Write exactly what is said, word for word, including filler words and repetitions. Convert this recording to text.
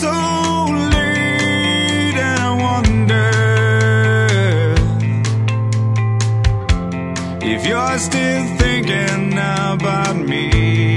so late, and I wonder if you're still thinking about me.